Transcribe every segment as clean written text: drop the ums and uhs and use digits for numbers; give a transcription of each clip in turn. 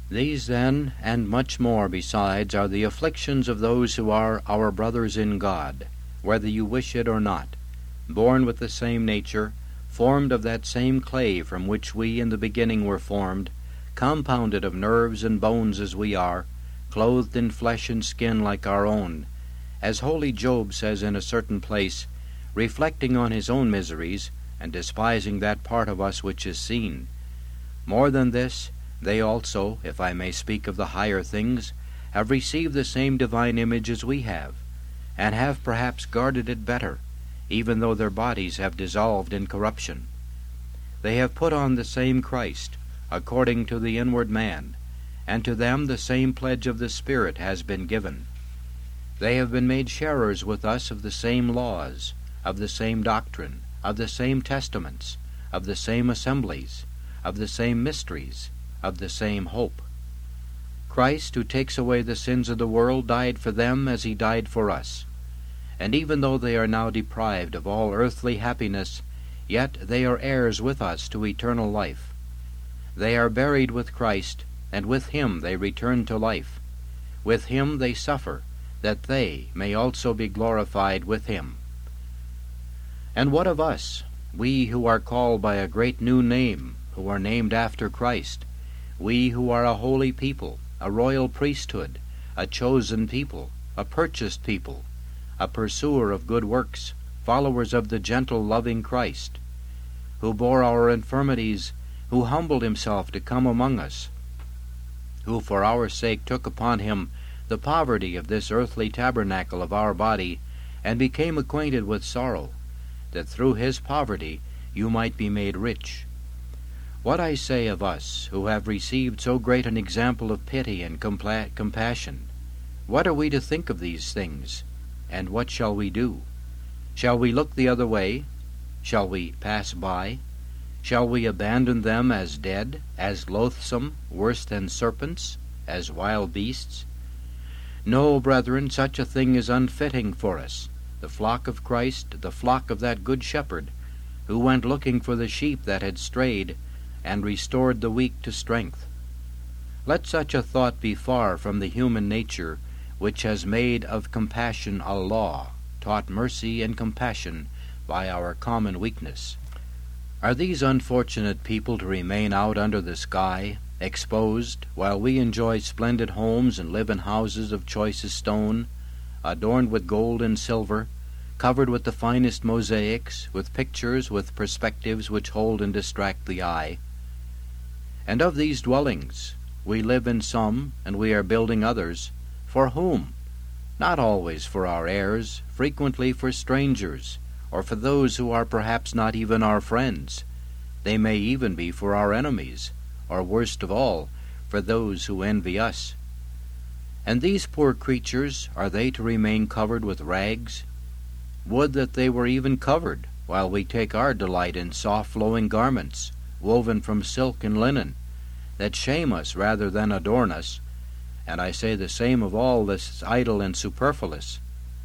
These then, and much more besides, are the afflictions of those who are our brothers in God, whether you wish it or not, born with the same nature, formed of that same clay from which we in the beginning were formed, compounded of nerves and bones as we are, clothed in flesh and skin like our own, as holy Job says in a certain place, reflecting on his own miseries, and despising that part of us which is seen. More than this, they also, if I may speak of the higher things, have received the same divine image as we have, and have perhaps guarded it better, even though their bodies have dissolved in corruption. They have put on the same Christ, according to the inward man, and to them the same pledge of the Spirit has been given. They have been made sharers with us of the same laws, of the same doctrine, of the same testaments, of the same assemblies, of the same mysteries, of the same hope. Christ, who takes away the sins of the world, died for them as he died for us. And even though they are now deprived of all earthly happiness, yet they are heirs with us to eternal life. They are buried with Christ, and with him they return to life. With him they suffer, that they may also be glorified with him. And what of us, we who are called by a great new name, who are named after Christ, we who are a holy people, a royal priesthood, a chosen people, a purchased people, a pursuer of good works, followers of the gentle, loving Christ, who bore our infirmities, who humbled himself to come among us, who for our sake took upon him the poverty of this earthly tabernacle of our body, and became acquainted with sorrow, that through his poverty you might be made rich. What I say of us, who have received so great an example of pity and compassion, what are we to think of these things, and what shall we do? Shall we look the other way? Shall we pass by? Shall we abandon them as dead, as loathsome, worse than serpents, as wild beasts? No, brethren, such a thing is unfitting for us, the flock of Christ, the flock of that good shepherd, who went looking for the sheep that had strayed, and restored the weak to strength. Let such a thought be far from the human nature, which has made of compassion a law, taught mercy and compassion by our common weakness. Are these unfortunate people to remain out under the sky, exposed, while we enjoy splendid homes and live in houses of choicest stone, adorned with gold and silver, covered with the finest mosaics, with pictures, with perspectives which hold and distract the eye? And of these dwellings, we live in some, and we are building others. For whom? Not always for our heirs, frequently for strangers, or for those who are perhaps not even our friends. They may even be for our enemies, or worst of all, for those who envy us. And these poor creatures, are they to remain covered with rags? Would that they were even covered, while we take our delight in soft flowing garments, woven from silk and linen, that shame us rather than adorn us, and I say the same of all this idle and superfluous.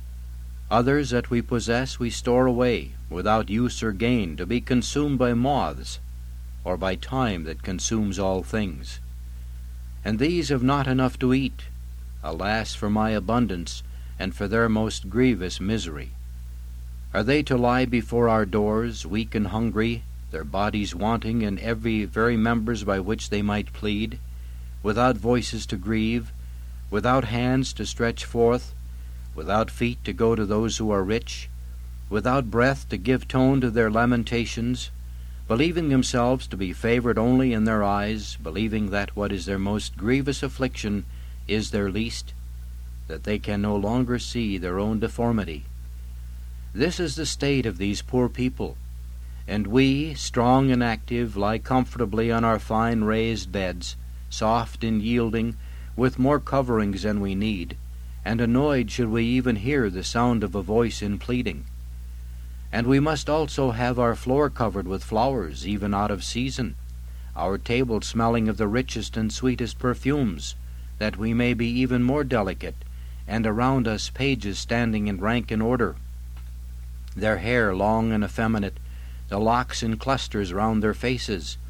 Others that we possess we store away, without use or gain, to be consumed by moths, or by time that consumes all things. And these have not enough to eat. Alas for my abundance, and for their most grievous misery! Are they to lie before our doors, weak and hungry, their bodies wanting in every very members by which they might plead, without voices to grieve, without hands to stretch forth, without feet to go to those who are rich, without breath to give tone to their lamentations, believing themselves to be favored only in their eyes, believing that what is their most grievous affliction is their least, that they can no longer see their own deformity? This is the state of these poor people, and we, strong and active, lie comfortably on our fine raised beds, soft and yielding, with more coverings than we need, and annoyed should we even hear the sound of a voice in pleading. And we must also have our floor covered with flowers, even out of season, our table smelling of the richest and sweetest perfumes, that we may be even more delicate, and around us pages standing in rank and order, their hair long and effeminate, the locks in clusters round their faces,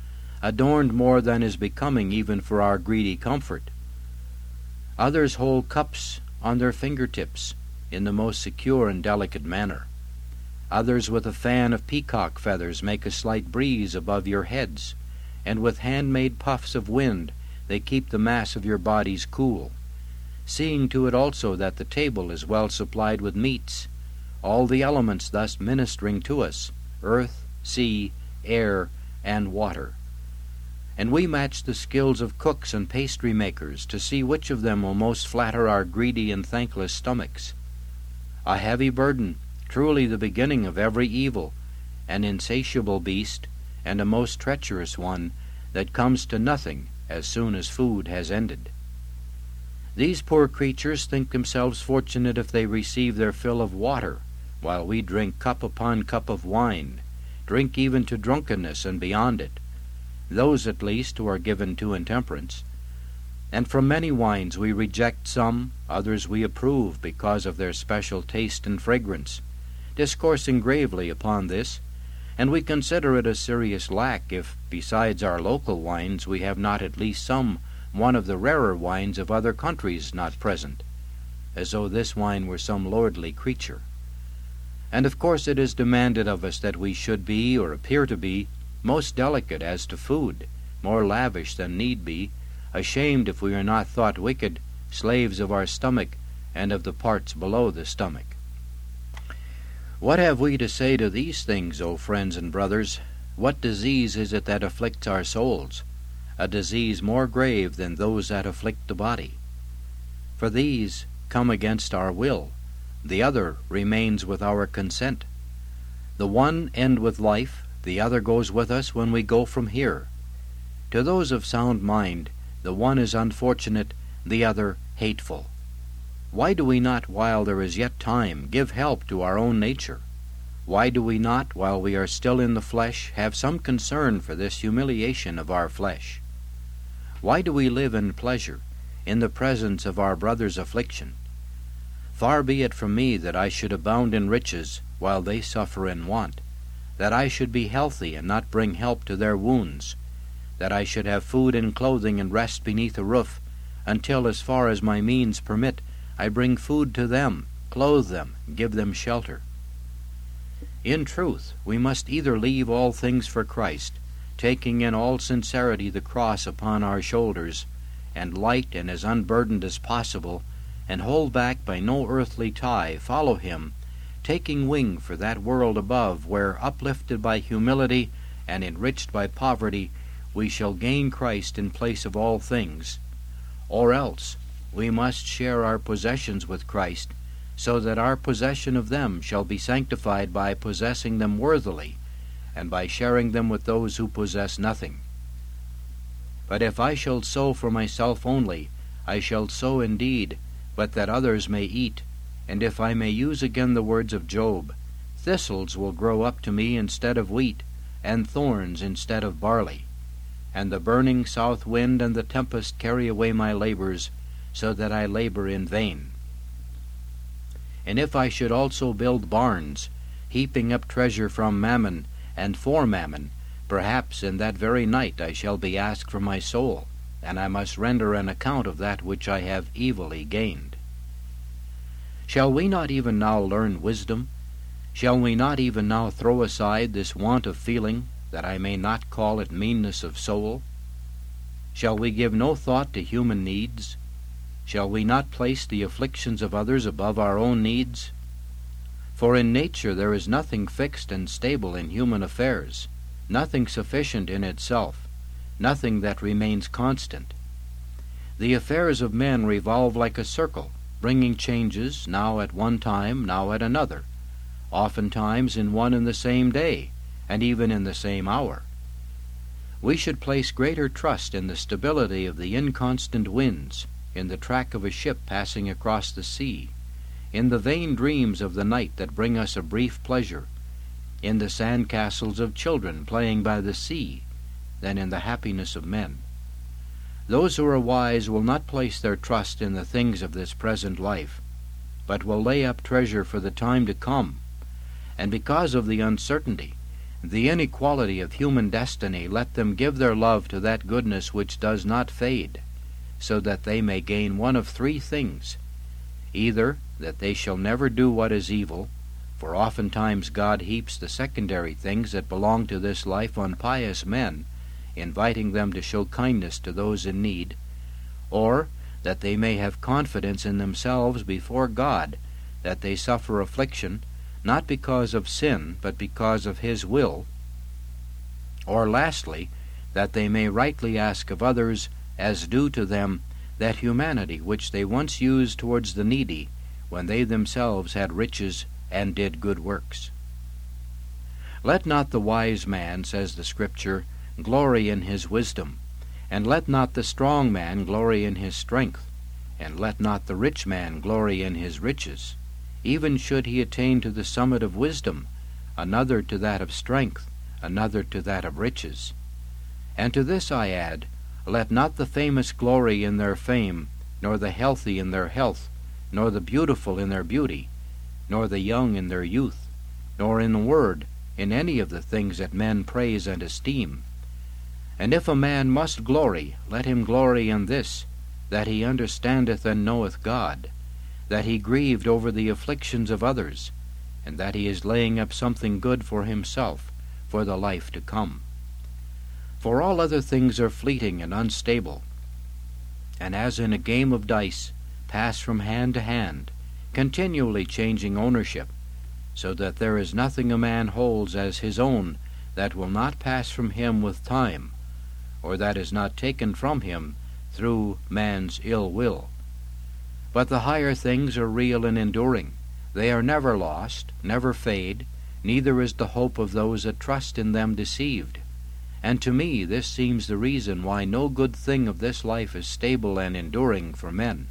adorned more than is becoming even for our greedy comfort. Others hold cups on their fingertips in the most secure and delicate manner. Others with a fan of peacock feathers make a slight breeze above your heads, and with handmade puffs of wind they keep the mass of your bodies cool, seeing to it also that the table is well supplied with meats, all the elements thus ministering to us, earth, sea, air, and water. And we match the skills of cooks and pastry makers to see which of them will most flatter our greedy and thankless stomachs. A heavy burden, truly the beginning of every evil, an insatiable beast, and a most treacherous one, that comes to nothing as soon as food has ended. These poor creatures think themselves fortunate if they receive their fill of water, while we drink cup upon cup of wine, drink even to drunkenness and beyond it, those at least who are given to intemperance. And from many wines we reject some, others we approve because of their special taste and fragrance, discoursing gravely upon this, and we consider it a serious lack if, besides our local wines, we have not at least one of the rarer wines of other countries not present, as though this wine were some lordly creature. And of course it is demanded of us that we should be, or appear to be, most delicate as to food, more lavish than need be, ashamed if we are not thought wicked, slaves of our stomach and of the parts below the stomach. What have we to say to these things, O friends and brothers? What disease is it that afflicts our souls? A disease more grave than those that afflict the body. For these come against our will, the other remains with our consent. The one end with life, the other goes with us when we go from here. To those of sound mind, the one is unfortunate, the other hateful. Why do we not, while there is yet time, give help to our own nature? Why do we not, while we are still in the flesh, have some concern for this humiliation of our flesh? Why do we live in pleasure, in the presence of our brother's affliction? Far be it from me that I should abound in riches, while they suffer in want, that I should be healthy and not bring help to their wounds, that I should have food and clothing and rest beneath a roof, until, as far as my means permit, I bring food to them, clothe them, give them shelter. In truth, we must either leave all things for Christ, taking in all sincerity the cross upon our shoulders, and light and as unburdened as possible, and hold back by no earthly tie, follow him, taking wing for that world above, where, uplifted by humility and enriched by poverty, we shall gain Christ in place of all things. Or else we must share our possessions with Christ, so that our possession of them shall be sanctified by possessing them worthily, and by sharing them with those who possess nothing. But if I shall sow for myself only, I shall sow indeed, but that others may eat, and if I may use again the words of Job, thistles will grow up to me instead of wheat, and thorns instead of barley. And the burning south wind and the tempest carry away my labors, so that I labor in vain. And if I should also build barns, heaping up treasure from mammon and for mammon, perhaps in that very night I shall be asked for my soul, and I must render an account of that which I have evilly gained. Shall we not even now learn wisdom? Shall we not even now throw aside this want of feeling, that I may not call it meanness of soul? Shall we give no thought to human needs? Shall we not place the afflictions of others above our own needs? For in nature there is nothing fixed and stable in human affairs, nothing sufficient in itself, nothing that remains constant. The affairs of men revolve like a circle, bringing changes, now at one time, now at another, oftentimes in one and the same day, and even in the same hour. We should place greater trust in the stability of the inconstant winds, in the track of a ship passing across the sea, in the vain dreams of the night that bring us a brief pleasure, in the sand castles of children playing by the sea, than in the happiness of men. Those who are wise will not place their trust in the things of this present life, but will lay up treasure for the time to come, and because of the uncertainty, the inequality of human destiny, let them give their love to that goodness which does not fade, so that they may gain one of three things: either that they shall never do what is evil, for oftentimes God heaps the secondary things that belong to this life on pious men, inviting them to show kindness to those in need; or that they may have confidence in themselves before God, that they suffer affliction, not because of sin, but because of His will; or lastly, that they may rightly ask of others, as due to them, that humanity which they once used towards the needy, when they themselves had riches and did good works. Let not the wise man, says the Scripture, glory in his wisdom, and let not the strong man glory in his strength, and let not the rich man glory in his riches, even should he attain to the summit of wisdom, another to that of strength, another to that of riches. And to this I add, let not the famous glory in their fame, nor the healthy in their health, nor the beautiful in their beauty, nor the young in their youth, nor in a word, in any of the things that men praise and esteem. And if a man must glory, let him glory in this, that he understandeth and knoweth God, that he grieved over the afflictions of others, and that he is laying up something good for himself, for the life to come. For all other things are fleeting and unstable, and as in a game of dice, pass from hand to hand, continually changing ownership, so that there is nothing a man holds as his own that will not pass from him with time, or that is not taken from him through man's ill will. But the higher things are real and enduring. They are never lost, never fade, neither is the hope of those that trust in them deceived. And to me this seems the reason why no good thing of this life is stable and enduring for men.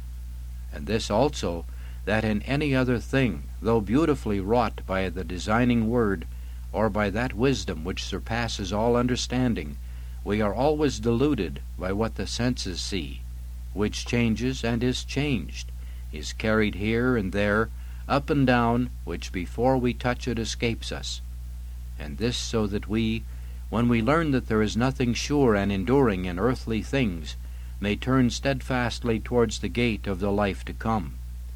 And this also, that in any other thing, though beautifully wrought by the designing word, or by that wisdom which surpasses all understanding, we are always deluded by what the senses see, which changes and is changed, is carried here and there, up and down, which before we touch it escapes us. And this so that we, when we learn that there is nothing sure and enduring in earthly things, may turn steadfastly towards the gate of the life to come.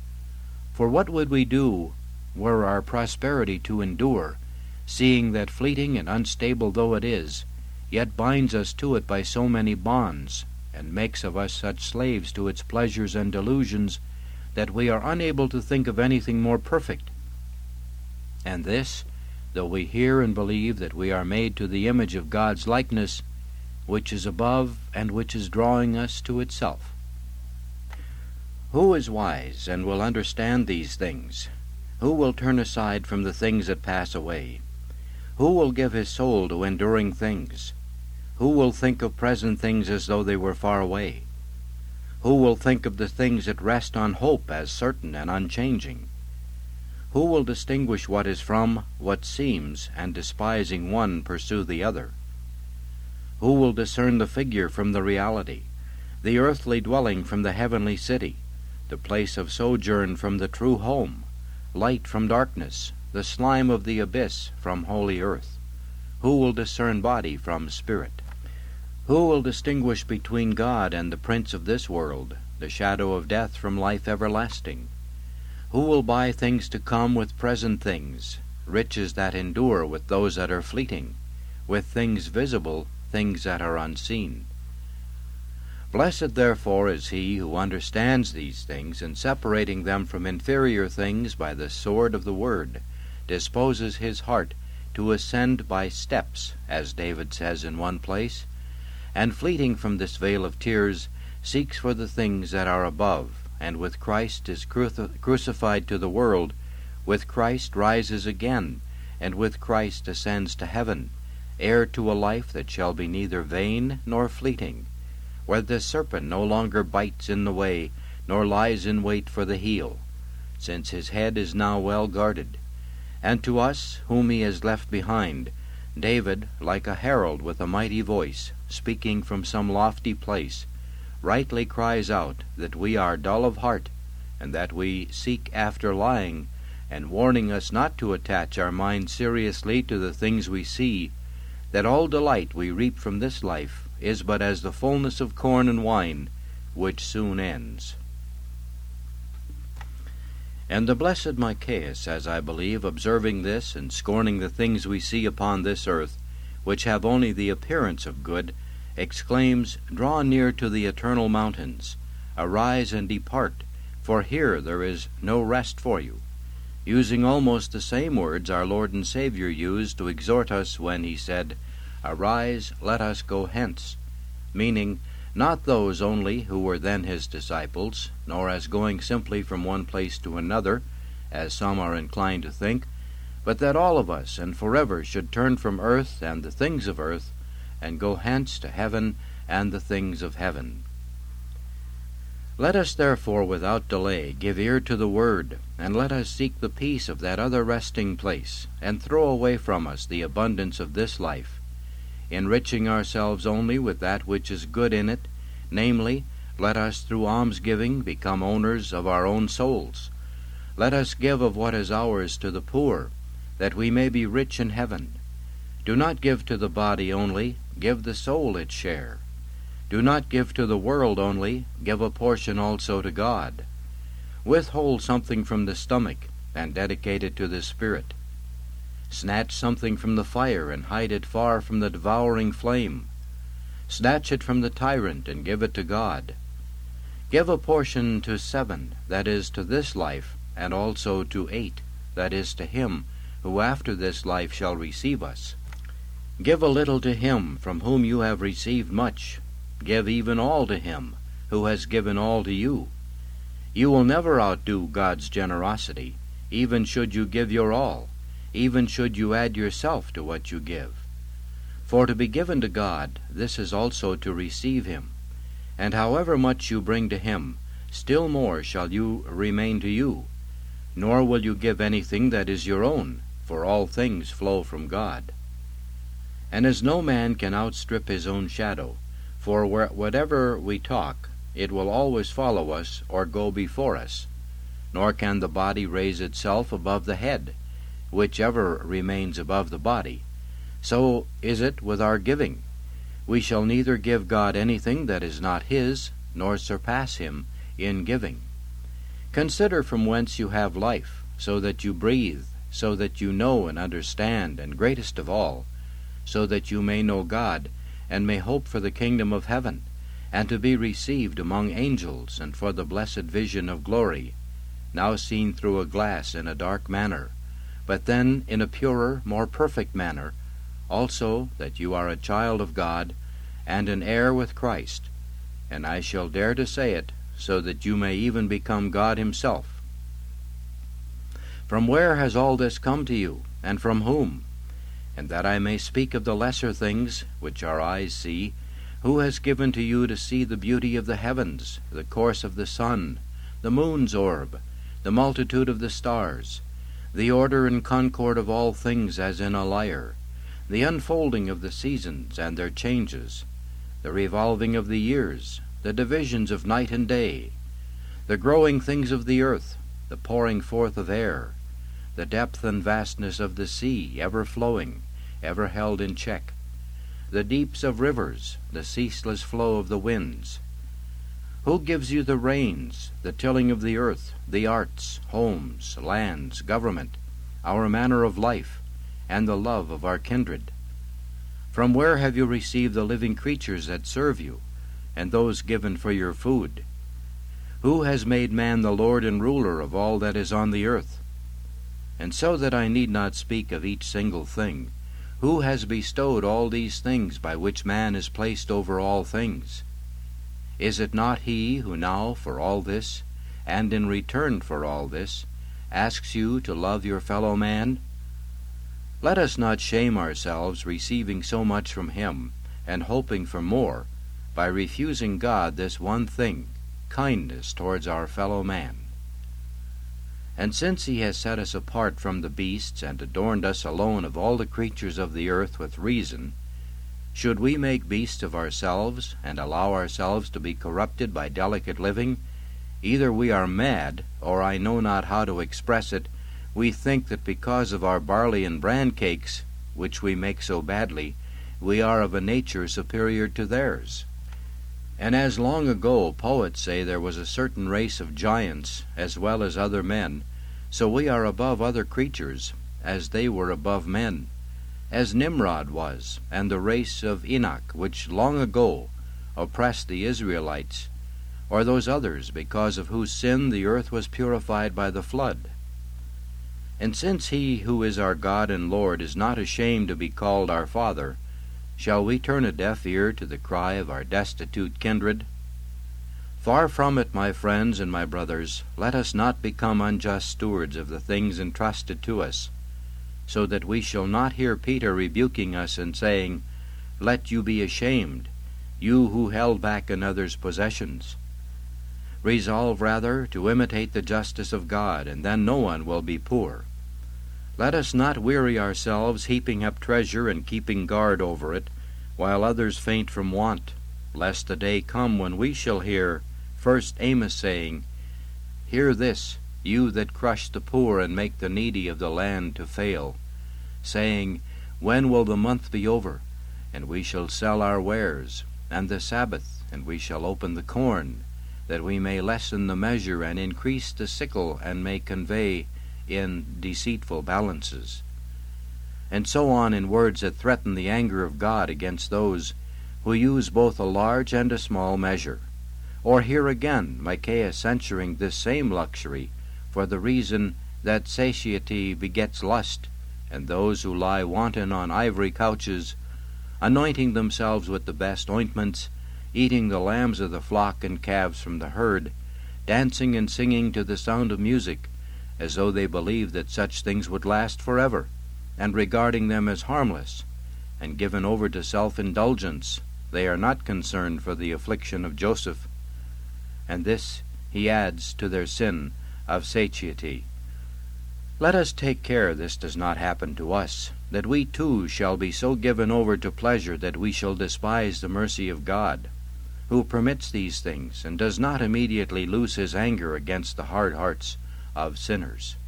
For what would we do were our prosperity to endure, seeing that fleeting and unstable though it is, yet binds us to it by so many bonds, and makes of us such slaves to its pleasures and delusions, that we are unable to think of anything more perfect? And this, though we hear and believe that we are made to the image of God's likeness, which is above and which is drawing us to itself. Who is wise and will understand these things? Who will turn aside from the things that pass away? Who will give his soul to enduring things? Who will think of present things as though they were far away? Who will think of the things that rest on hope as certain and unchanging? Who will distinguish what is from what seems, and despising one pursue the other? Who will discern the figure from the reality, the earthly dwelling from the heavenly city, the place of sojourn from the true home, light from darkness, the slime of the abyss from holy earth? Who will discern body from spirit? Who will distinguish between God and the prince of this world, the shadow of death from life everlasting? Who will buy things to come with present things, riches that endure with those that are fleeting, with things visible, things that are unseen? Blessed therefore is he who understands these things, and separating them from inferior things by the sword of the word, disposes his heart to ascend by steps, as David says in one place, and fleeting from this vale of tears, seeks for the things that are above, and with Christ is crucified to the world, with Christ rises again, and with Christ ascends to heaven, heir to a life that shall be neither vain nor fleeting, where the serpent no longer bites in the way, nor lies in wait for the heel, since his head is now well guarded. And to us, whom he has left behind, David, like a herald with a mighty voice, speaking from some lofty place, rightly cries out that we are dull of heart, and that we seek after lying, and warning us not to attach our mind seriously to the things we see, that all delight we reap from this life is but as the fullness of corn and wine, which soon ends. And the blessed Micheas, as I believe, observing this, and scorning the things we see upon this earth, which have only the appearance of good, exclaims, Draw near to the eternal mountains, arise and depart, for here there is no rest for you, using almost the same words our Lord and Savior used to exhort us when he said, Arise, let us go hence, meaning not those only who were then his disciples, nor as going simply from one place to another, as some are inclined to think, but that all of us and forever should turn from earth and the things of earth, and go hence to heaven and the things of heaven. Let us therefore without delay give ear to the word, and let us seek the peace of that other resting place, and throw away from us the abundance of this life, enriching ourselves only with that which is good in it, namely, let us through almsgiving become owners of our own souls. Let us give of what is ours to the poor, that we may be rich in heaven. Do not give to the body only, give the soul its share. Do not give to the world only, give a portion also to God. Withhold something from the stomach, and dedicate it to the Spirit. Snatch something from the fire, and hide it far from the devouring flame. Snatch it from the tyrant, and give it to God. Give a portion to 7, that is, to this life, and also to 8, that is, to him, who after this life shall receive us. Give a little to him from whom you have received much. Give even all to him who has given all to you. You will never outdo God's generosity, even should you give your all, even should you add yourself to what you give. For to be given to God, this is also to receive him. And however much you bring to him, still more shall you remain to you. Nor will you give anything that is your own, for all things flow from God. And as no man can outstrip his own shadow, for whatever we talk, it will always follow us or go before us, nor can the body raise itself above the head, whichever remains above the body. So is it with our giving. We shall neither give God anything that is not his, nor surpass him in giving. Consider from whence you have life, so that you breathe, so that you know and understand, and greatest of all, so that you may know God, and may hope for the kingdom of heaven, and to be received among angels, and for the blessed vision of glory, now seen through a glass in a dark manner, but then in a purer, more perfect manner, also that you are a child of God, and an heir with Christ, and I shall dare to say it, so that you may even become God himself. From where has all this come to you, and from whom? And that I may speak of the lesser things, which our eyes see, who has given to you to see the beauty of the heavens, the course of the sun, the moon's orb, the multitude of the stars, the order and concord of all things as in a lyre, the unfolding of the seasons and their changes, the revolving of the years, the divisions of night and day, the growing things of the earth, the pouring forth of air, the depth and vastness of the sea, ever flowing, ever held in check, the deeps of rivers, the ceaseless flow of the winds. Who gives you the rains, the tilling of the earth, the arts, homes, lands, government, our manner of life, and the love of our kindred? From where have you received the living creatures that serve you, and those given for your food? Who has made man the Lord and ruler of all that is on the earth? And so that I need not speak of each single thing, who has bestowed all these things by which man is placed over all things? Is it not he who now for all this, and in return for all this, asks you to love your fellow man? Let us not shame ourselves receiving so much from him, and hoping for more, by refusing God this one thing, kindness towards our fellow man. And since he has set us apart from the beasts, and adorned us alone of all the creatures of the earth with reason, should we make beasts of ourselves, and allow ourselves to be corrupted by delicate living, either we are mad, or I know not how to express it, we think that because of our barley and bran cakes, which we make so badly, we are of a nature superior to theirs. And as long ago poets say there was a certain race of giants as well as other men, so we are above other creatures, as they were above men, as Nimrod was, and the race of Enoch, which long ago oppressed the Israelites, or those others, because of whose sin the earth was purified by the flood. And since he who is our God and Lord is not ashamed to be called our Father, shall we turn a deaf ear to the cry of our destitute kindred? Far from it, my friends and my brothers, let us not become unjust stewards of the things entrusted to us, so that we shall not hear Peter rebuking us and saying, Let you be ashamed, you who held back another's possessions. Resolve rather to imitate the justice of God, and then no one will be poor. Let us not weary ourselves heaping up treasure and keeping guard over it, while others faint from want, lest the day come when we shall hear first Amos saying, Hear this, you that crush the poor and make the needy of the land to fail, saying, When will the month be over? And we shall sell our wares, and the Sabbath, and we shall open the corn, that we may lessen the measure and increase the sickle, and may convey in deceitful balances. And so on in words that threaten the anger of God against those who use both a large and a small measure. Or here again Micaiah censuring this same luxury, for the reason that satiety begets lust, and those who lie wanton on ivory couches, anointing themselves with the best ointments, eating the lambs of the flock and calves from the herd, dancing and singing to the sound of music, as though they believed that such things would last forever, and regarding them as harmless, and given over to self-indulgence, they are not concerned for the affliction of Joseph. And this he adds to their sin of satiety. Let us take care this does not happen to us, that we too shall be so given over to pleasure that we shall despise the mercy of God, who permits these things, and does not immediately loose his anger against the hard hearts of sinners.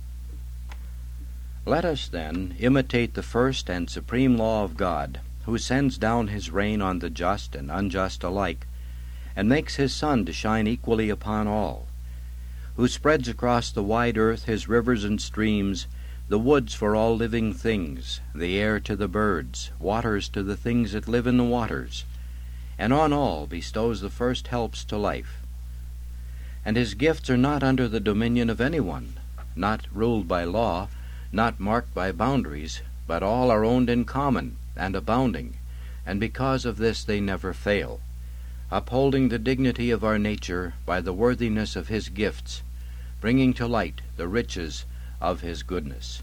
Let us then imitate the first and supreme law of God, who sends down his rain on the just and unjust alike, and makes his sun to shine equally upon all, who spreads across the wide earth his rivers and streams, the woods for all living things, the air to the birds, waters to the things that live in the waters, and on all bestows the first helps to life. And his gifts are not under the dominion of anyone, not ruled by law, not marked by boundaries, but all are owned in common and abounding, and because of this they never fail, upholding the dignity of our nature by the worthiness of his gifts, bringing to light the riches of his goodness.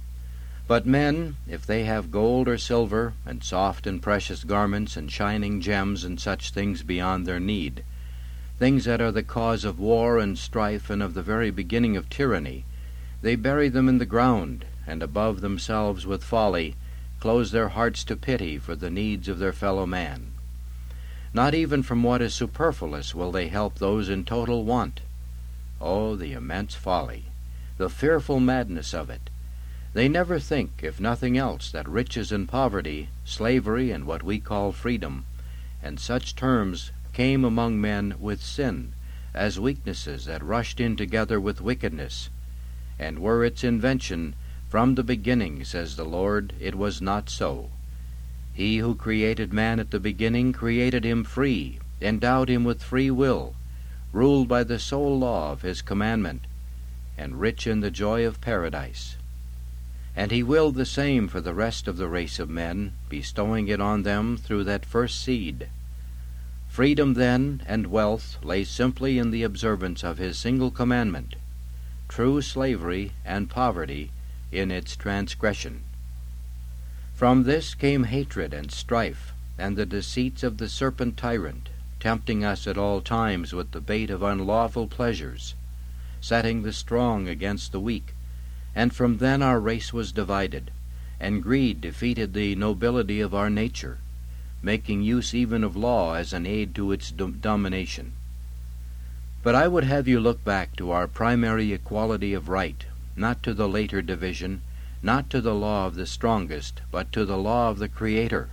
But men, if they have gold or silver, and soft and precious garments, and shining gems, and such things beyond their need, things that are the cause of war and strife and of the very beginning of tyranny, they bury them in the ground, and above themselves with folly close their hearts to pity for the needs of their fellow man. Not even from what is superfluous will they help those in total want. Oh, the immense folly, the fearful madness of it! They never think, if nothing else, that riches and poverty, slavery and what we call freedom, and such terms came among men with sin, as weaknesses that rushed in together with wickedness, and were its invention. From the beginning, says the Lord, it was not so. He who created man at the beginning created him free, endowed him with free will, ruled by the sole law of his commandment, and rich in the joy of paradise. And he willed the same for the rest of the race of men, bestowing it on them through that first seed. Freedom, then, and wealth lay simply in the observance of his single commandment, true slavery and poverty in its transgression. From this came hatred and strife, and the deceits of the serpent tyrant, tempting us at all times with the bait of unlawful pleasures, setting the strong against the weak, and from then our race was divided, and greed defeated the nobility of our nature, making use even of law as an aid to its domination. But I would have you look back to our primary equality of right, not to the later division, not to the law of the strongest, but to the law of the Creator.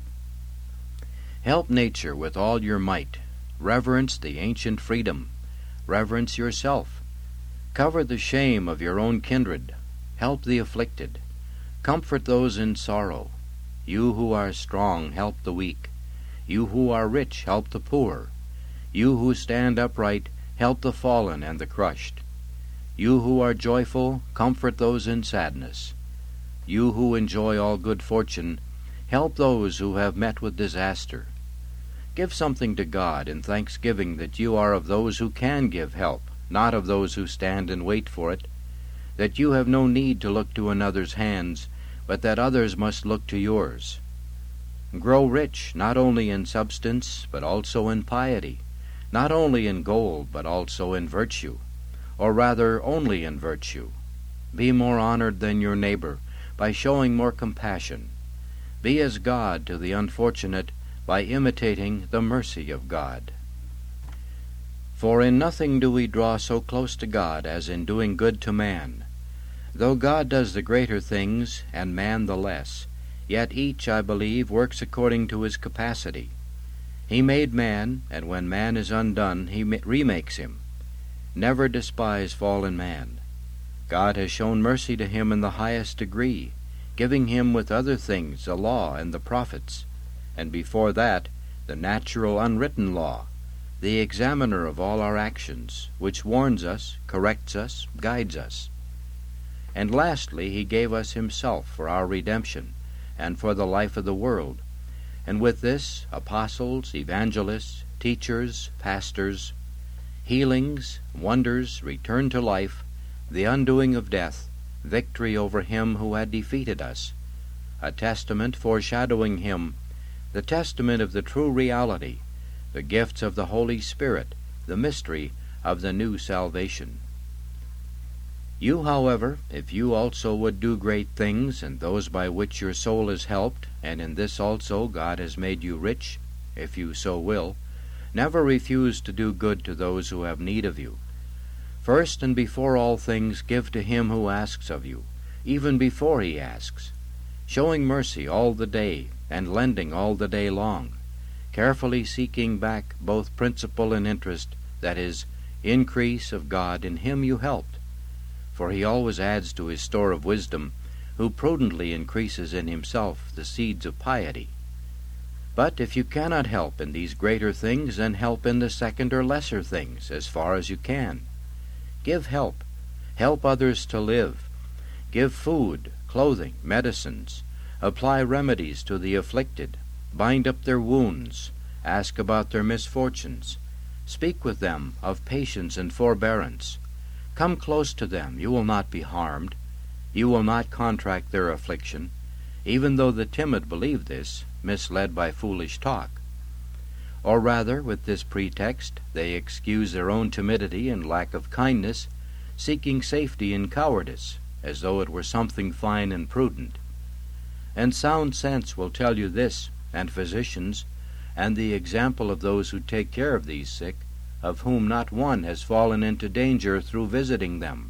Help nature with all your might. Reverence the ancient freedom. Reverence yourself. Cover the shame of your own kindred. Help the afflicted. Comfort those in sorrow. You who are strong, help the weak. You who are rich, help the poor. You who stand upright, help the fallen and the crushed. You who are joyful, comfort those in sadness. You who enjoy all good fortune, help those who have met with disaster. Give something to God in thanksgiving that you are of those who can give help, not of those who stand and wait for it, that you have no need to look to another's hands, but that others must look to yours. Grow rich not only in substance, but also in piety, not only in gold, but also in virtue, or rather only in virtue. Be more honored than your neighbor by showing more compassion. Be as God to the unfortunate by imitating the mercy of God. For in nothing do we draw so close to God as in doing good to man. Though God does the greater things, and man the less, yet each, I believe, works according to his capacity. He made man, and when man is undone, he remakes him. Never despise fallen man. God has shown mercy to him in the highest degree, giving him with other things the law and the prophets, and before that the natural unwritten law, the examiner of all our actions, which warns us, corrects us, guides us. And lastly, he gave us himself for our redemption, and for the life of the world, and with this apostles, evangelists, teachers, pastors, healings, wonders, return to life, the undoing of death, victory over him who had defeated us, a testament foreshadowing him, the testament of the true reality, the gifts of the Holy Spirit, the mystery of the new salvation. You, however, if you also would do great things, and those by which your soul is helped, and in this also God has made you rich, if you so will, never refuse to do good to those who have need of you. First and before all things, give to him who asks of you, even before he asks, showing mercy all the day, and lending all the day long, carefully seeking back both principal and interest, that is, increase of God in him you helped. For he always adds to his store of wisdom, who prudently increases in himself the seeds of piety. But if you cannot help in these greater things, then help in the second or lesser things, as far as you can. Give help. Help others to live. Give food, clothing, medicines. Apply remedies to the afflicted. Bind up their wounds. Ask about their misfortunes. Speak with them of patience and forbearance. Come close to them, you will not be harmed. You will not contract their affliction, even though the timid believe this, misled by foolish talk. Or rather, with this pretext, they excuse their own timidity and lack of kindness, seeking safety in cowardice, as though it were something fine and prudent. And sound sense will tell you this, and physicians, and the example of those who take care of these sick, of whom not one has fallen into danger through visiting them.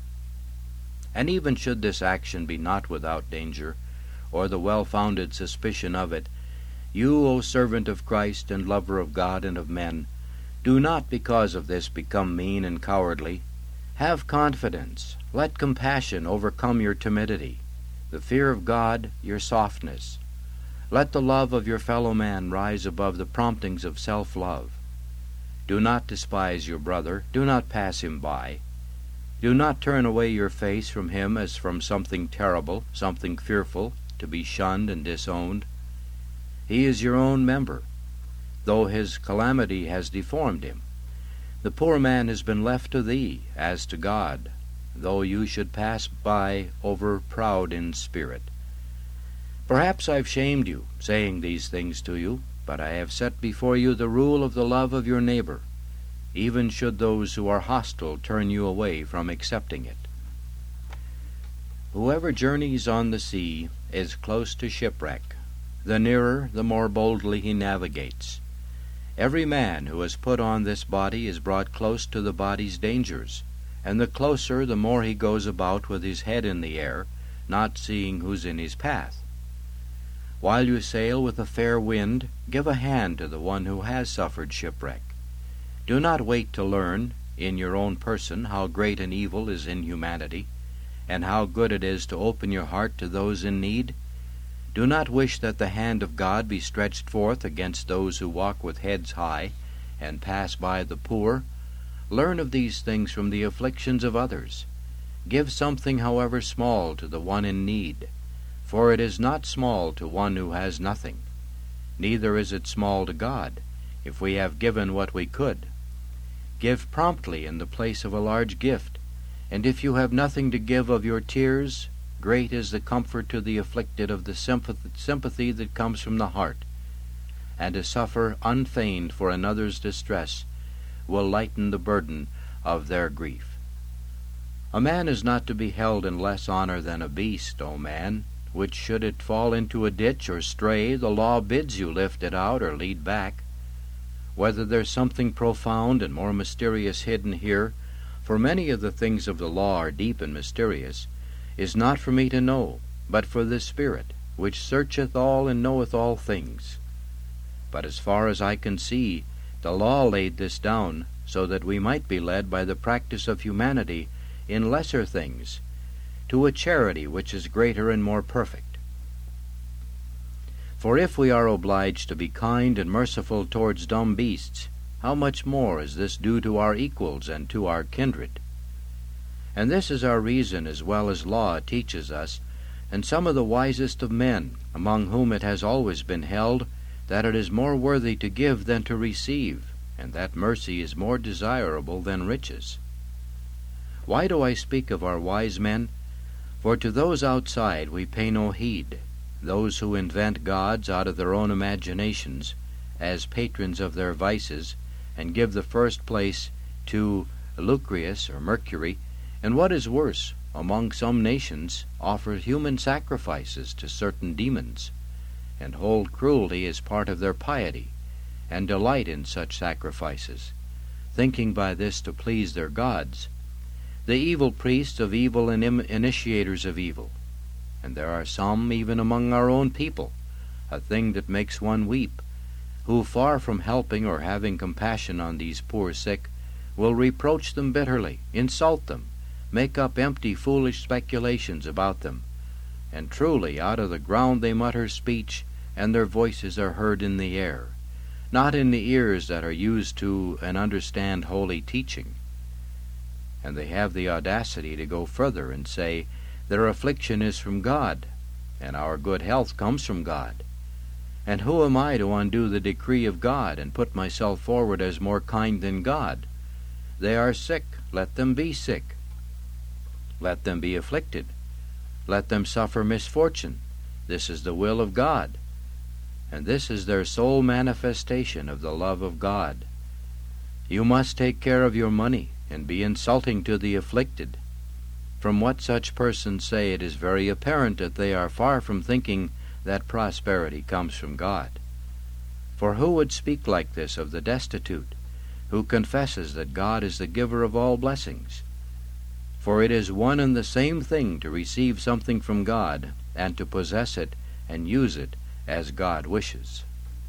And even should this action be not without danger, or the well-founded suspicion of it, you, O servant of Christ and lover of God and of men, do not because of this become mean and cowardly. Have confidence. Let compassion overcome your timidity, the fear of God your softness. Let the love of your fellow man rise above the promptings of self-love. Do not despise your brother. Do not pass him by. Do not turn away your face from him as from something terrible, something fearful, to be shunned and disowned. He is your own member, though his calamity has deformed him. The poor man has been left to thee, as to God, though you should pass by over proud in spirit. Perhaps I've shamed you, saying these things to you, but I have set before you the rule of the love of your neighbor, even should those who are hostile turn you away from accepting it. Whoever journeys on the sea is close to shipwreck. The nearer, the more boldly he navigates. Every man who has put on this body is brought close to the body's dangers, and the closer the more he goes about with his head in the air, not seeing who's in his path. While you sail with a fair wind, give a hand to the one who has suffered shipwreck. Do not wait to learn, in your own person, how great an evil is in humanity, and how good it is to open your heart to those in need. Do not wish that the hand of God be stretched forth against those who walk with heads high, and pass by the poor. Learn of these things from the afflictions of others. Give something, however small, to the one in need, for it is not small to one who has nothing. Neither is it small to God, if we have given what we could. Give promptly in the place of a large gift, and if you have nothing to give of your tears, great is the comfort to the afflicted of the sympathy that comes from the heart, and to suffer unfeigned for another's distress will lighten the burden of their grief. A man is not to be held in less honor than a beast, O man, which should it fall into a ditch or stray, the law bids you lift it out or lead back. Whether there's something profound and more mysterious hidden here, for many of the things of the law are deep and mysterious, is not for me to know, but for the Spirit, which searcheth all and knoweth all things. But as far as I can see, the law laid this down, so that we might be led by the practice of humanity in lesser things, to a charity which is greater and more perfect. For if we are obliged to be kind and merciful towards dumb beasts, how much more is this due to our equals and to our kindred? And this is our reason as well as law teaches us, and some of the wisest of men, among whom it has always been held, that it is more worthy to give than to receive, and that mercy is more desirable than riches. Why do I speak of our wise men? For to those outside we pay no heed, those who invent gods out of their own imaginations, as patrons of their vices, and give the first place to Lucretius or Mercury, and what is worse, among some nations offer human sacrifices to certain demons, and hold cruelty as part of their piety, and delight in such sacrifices, thinking by this to please their gods, the evil priests of evil and initiators of evil. And there are some even among our own people, a thing that makes one weep, who, far from helping or having compassion on these poor sick, will reproach them bitterly, insult them, make up empty, foolish speculations about them. And truly out of the ground they mutter speech, and their voices are heard in the air, not in the ears that are used to and understand holy teaching. And they have the audacity to go further and say, their affliction is from God, and our good health comes from God. And who am I to undo the decree of God, and put myself forward as more kind than God? They are sick, let them be sick. Let them be afflicted. Let them suffer misfortune. This is the will of God. And this is their sole manifestation of the love of God. You must take care of your money, and be insulting to the afflicted. From what such persons say, it is very apparent that they are far from thinking that prosperity comes from God. For who would speak like this of the destitute, who confesses that God is the giver of all blessings? For it is one and the same thing to receive something from God, and to possess it and use it as God wishes.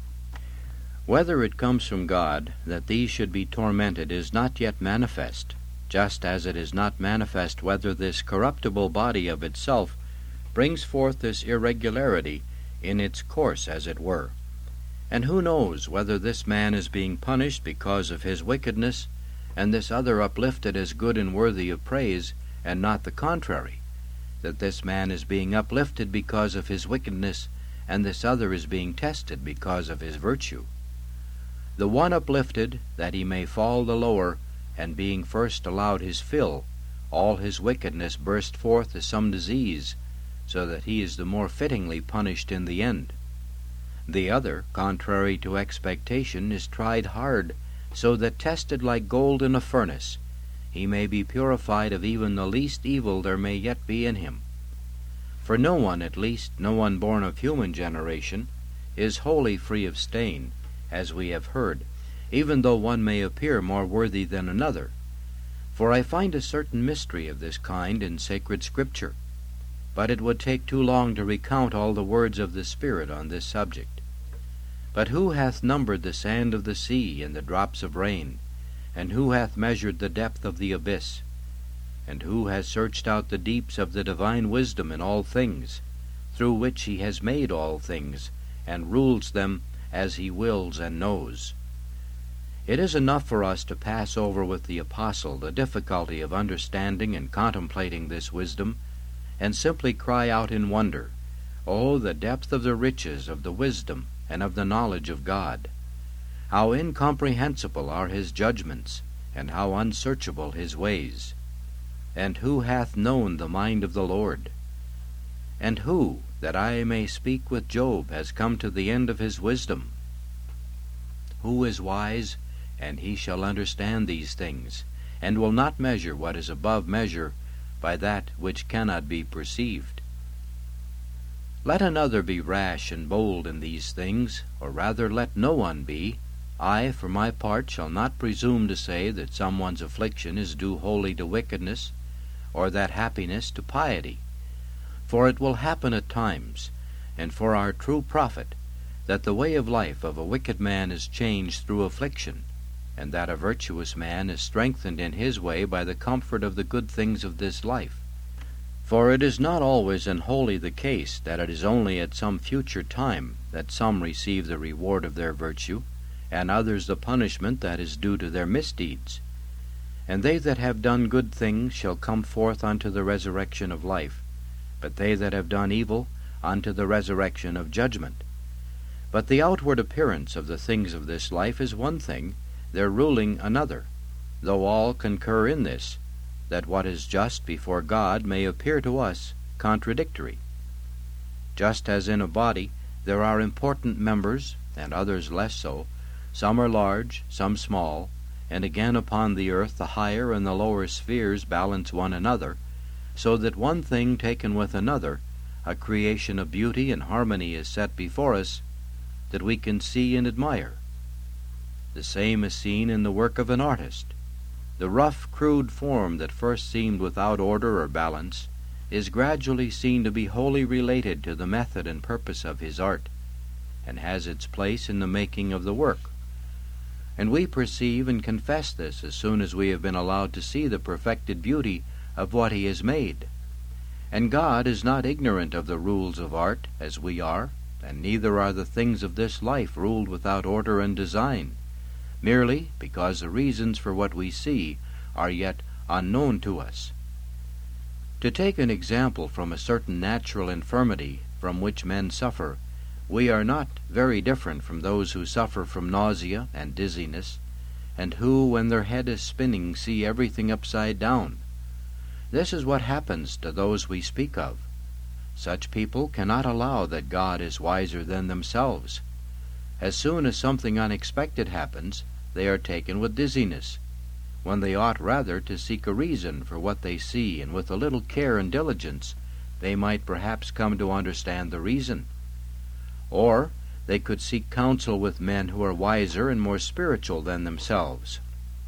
Whether it comes from God that these should be tormented is not yet manifest, just as it is not manifest whether this corruptible body of itself brings forth this irregularity in its course, as it were. And who knows whether this man is being punished because of his wickedness, and this other uplifted as good and worthy of praise, and not the contrary, that this man is being uplifted because of his wickedness, and this other is being tested because of his virtue. The one uplifted, that he may fall the lower, and being first allowed his fill, all his wickedness burst forth as some disease, so that he is the more fittingly punished in the end. The other, contrary to expectation, is tried hard, so that tested like gold in a furnace, he may be purified of even the least evil there may yet be in him. For no one, at least no one born of human generation, is wholly free of stain, as we have heard, even though one may appear more worthy than another. For I find a certain mystery of this kind in sacred Scripture, but it would take too long to recount all the words of the Spirit on this subject. But who hath numbered the sand of the sea and the drops of rain? And who hath measured the depth of the abyss? And who has searched out the deeps of the divine wisdom in all things, through which he has made all things, and rules them as he wills and knows? It is enough for us to pass over with the Apostle the difficulty of understanding and contemplating this wisdom, and simply cry out in wonder, "Oh, the depth of the riches of the wisdom and of the knowledge of God! How incomprehensible are his judgments, and how unsearchable his ways! And who hath known the mind of the Lord? And who, that I may speak with Job, has come to the end of his wisdom? Who is wise, and he shall understand these things, and will not measure what is above measure by that which cannot be perceived? Let another be rash and bold in these things, or rather let no one be. I, for my part, shall not presume to say that someone's affliction is due wholly to wickedness, or that happiness to piety. For it will happen at times, and for our true profit, that the way of life of a wicked man is changed through affliction, and that a virtuous man is strengthened in his way by the comfort of the good things of this life. For it is not always and wholly the case that it is only at some future time that some receive the reward of their virtue, and others the punishment that is due to their misdeeds. And they that have done good things shall come forth unto the resurrection of life, but they that have done evil unto the resurrection of judgment. But the outward appearance of the things of this life is one thing, their ruling another, though all concur in this, that what is just before God may appear to us contradictory. Just as in a body there are important members, and others less so, some are large, some small, and again upon the earth the higher and the lower spheres balance one another, so that one thing taken with another, a creation of beauty and harmony is set before us, that we can see and admire. The same is seen in the work of an artist. The rough, crude form that first seemed without order or balance is gradually seen to be wholly related to the method and purpose of his art, and has its place in the making of the work. And we perceive and confess this as soon as we have been allowed to see the perfected beauty of what he has made. And God is not ignorant of the rules of art, as we are, and neither are the things of this life ruled without order and design, merely because the reasons for what we see are yet unknown to us. To take an example from a certain natural infirmity from which men suffer, we are not very different from those who suffer from nausea and dizziness, and who, when their head is spinning, see everything upside down. This is what happens to those we speak of. Such people cannot allow that God is wiser than themselves. As soon as something unexpected happens, they are taken with dizziness, when they ought rather to seek a reason for what they see, and with a little care and diligence they might perhaps come to understand the reason. Or they could seek counsel with men who are wiser and more spiritual than themselves.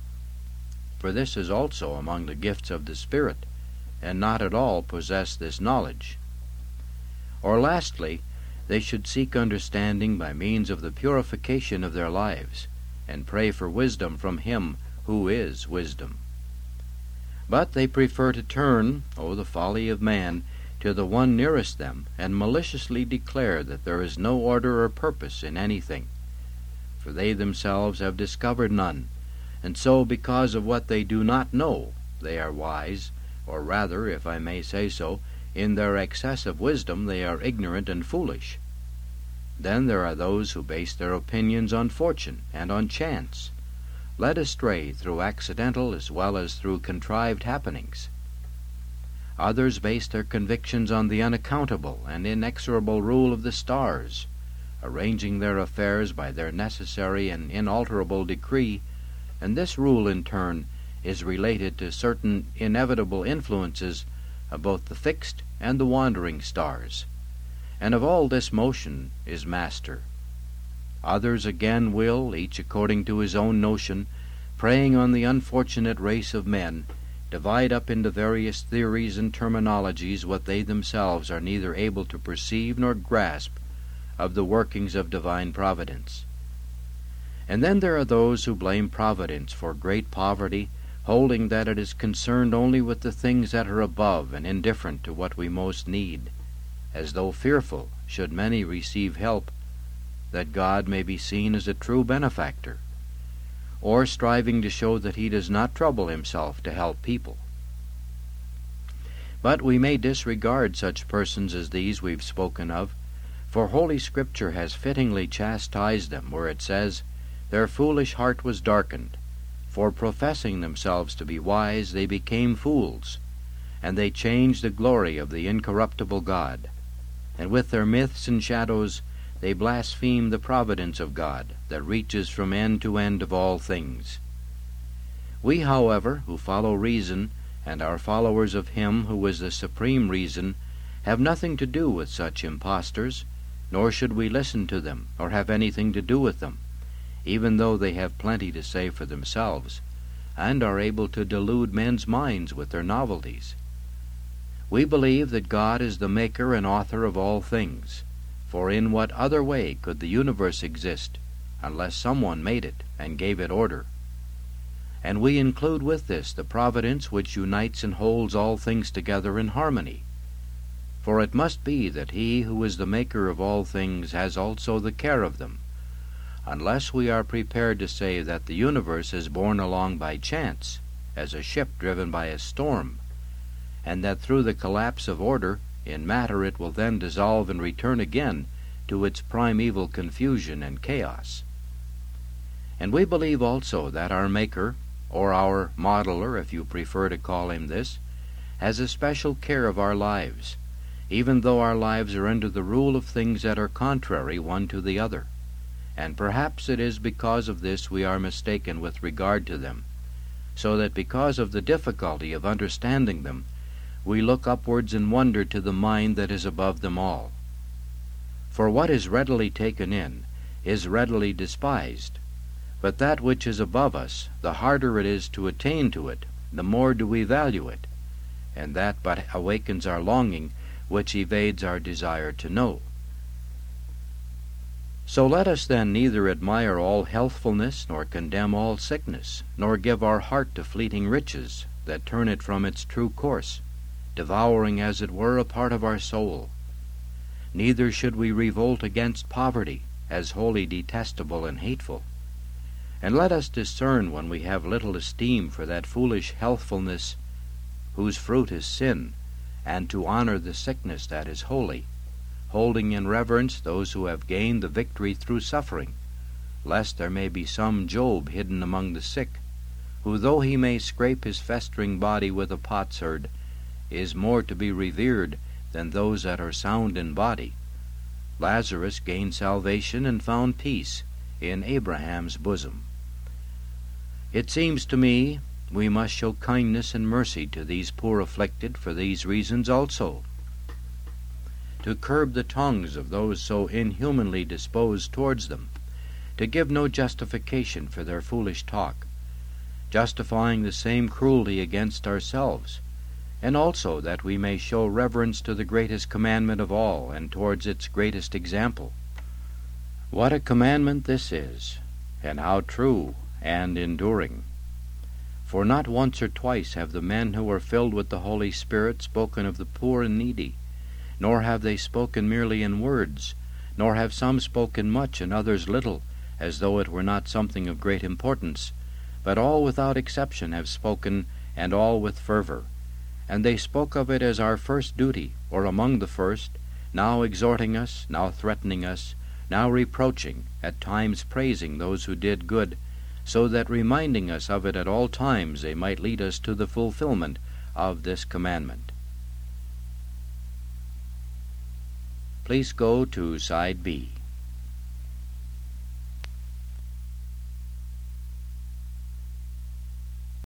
For this is also among the gifts of the Spirit, and not at all possess this knowledge. Or lastly, they should seek understanding by means of the purification of their lives, and pray for wisdom from him who is wisdom. But they prefer to turn, oh, the folly of man, to the one nearest them, and maliciously declare that there is no order or purpose in anything. For they themselves have discovered none, and so, because of what they do not know, they are wise, or rather, if I may say so, in their excessive wisdom they are ignorant and foolish. Then there are those who base their opinions on fortune and on chance, led astray through accidental as well as through contrived happenings. Others base their convictions on the unaccountable and inexorable rule of the stars, arranging their affairs by their necessary and inalterable decree, and this rule in turn is related to certain inevitable influences of both the fixed and the wandering stars, and of all this motion is master. Others again will, each according to his own notion, preying on the unfortunate race of men, divide up into various theories and terminologies what they themselves are neither able to perceive nor grasp of the workings of divine providence. And then there are those who blame Providence for great poverty, holding that it is concerned only with the things that are above and indifferent to what we most need, as though fearful, should many receive help, that God may be seen as a true benefactor, or striving to show that he does not trouble himself to help people. But we may disregard such persons as these we've spoken of, for Holy Scripture has fittingly chastised them where it says, "Their foolish heart was darkened, for professing themselves to be wise they became fools, and they changed the glory of the incorruptible God, and with their myths and shadows they blaspheme the providence of God that reaches from end to end of all things." We, however, who follow reason, and are followers of Him who is the supreme reason, have nothing to do with such impostors, nor should we listen to them, or have anything to do with them, even though they have plenty to say for themselves, and are able to delude men's minds with their novelties. We believe that God is the maker and author of all things, for in what other way could the universe exist unless someone made it and gave it order? And we include with this the providence which unites and holds all things together in harmony. For it must be that He who is the maker of all things has also the care of them, unless we are prepared to say that the universe is borne along by chance, as a ship driven by a storm, and that through the collapse of order in matter it will then dissolve and return again to its primeval confusion and chaos. And we believe also that our Maker, or our modeler, if you prefer to call Him this, has a special care of our lives, even though our lives are under the rule of things that are contrary one to the other. And perhaps it is because of this we are mistaken with regard to them, so that because of the difficulty of understanding them, we look upwards in wonder to the mind that is above them all. For what is readily taken in is readily despised, but that which is above us, the harder it is to attain to it, the more do we value it, and that but awakens our longing, which evades our desire to know. So let us then neither admire all healthfulness, nor condemn all sickness, nor give our heart to fleeting riches, that turn it from its true course, devouring as it were a part of our soul. Neither should we revolt against poverty, as wholly detestable and hateful. And let us discern when we have little esteem for that foolish healthfulness whose fruit is sin, and to honor the sickness that is holy, holding in reverence those who have gained the victory through suffering, lest there may be some Job hidden among the sick, who, though he may scrape his festering body with a potsherd, is more to be revered than those that are sound in body. Lazarus gained salvation and found peace in Abraham's bosom. It seems to me we must show kindness and mercy to these poor afflicted for these reasons also: to curb the tongues of those so inhumanly disposed towards them, to give no justification for their foolish talk, justifying the same cruelty against ourselves, and also that we may show reverence to the greatest commandment of all, and towards its greatest example. What a commandment this is, and how true and enduring! For not once or twice have the men who are filled with the Holy Spirit spoken of the poor and needy, nor have they spoken merely in words, nor have some spoken much and others little, as though it were not something of great importance, but all without exception have spoken, and all with fervor. And they spoke of it as our first duty, or among the first, now exhorting us, now threatening us, now reproaching, at times praising those who did good, so that reminding us of it at all times they might lead us to the fulfillment of this commandment. Please go to Side B.